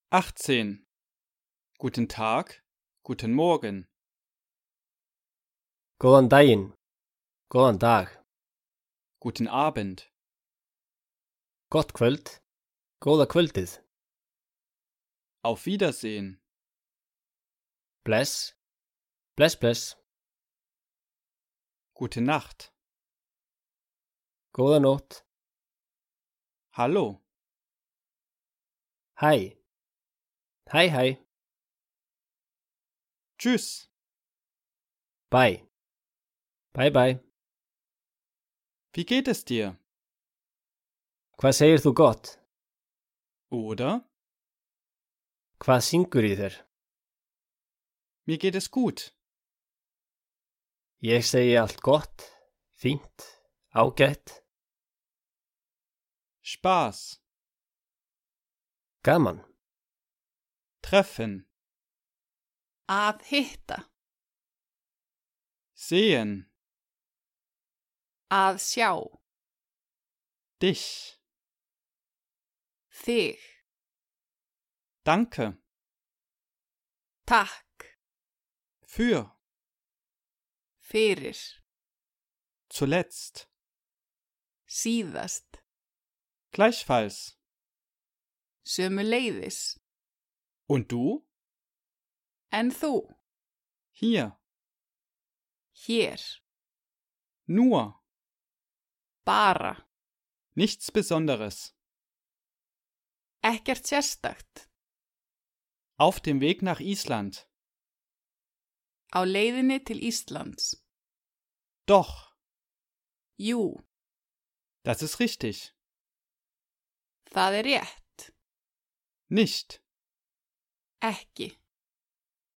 18. Guten Tag, guten Morgen. Góðan daginn, góðan dag, Guten Abend. gott kvöld, góða kvöldið, Auf Wiedersehen. bless, bless, bless, Gute Nacht. góða nótt, Hallo. hæ, hæ, hæ, Tschüss. bye, bye, bye. Wie geht es dir? Hvað segir þú gott? Oder? Hvað syngur í þér? Mir geht es gut. Ég segi allt gott, fínt, ágætt, Spaß. gaman, Treffen. Að hitta. Sehen. Að sjá. Dich. Þig. Danke. Takk. Für. Fyrir. Zuletzt. Síðast. Gleichfalls. Sömuleiðis. Und du? En þú. Hier. Hér. Nur. Bara. Nichts Besonderes. Ekkert sérstakt. Auf dem Weg nach Island. Á leiðinni til Íslands. Doch. Jú, Das ist richtig. það er rétt. Nicht. Ekki.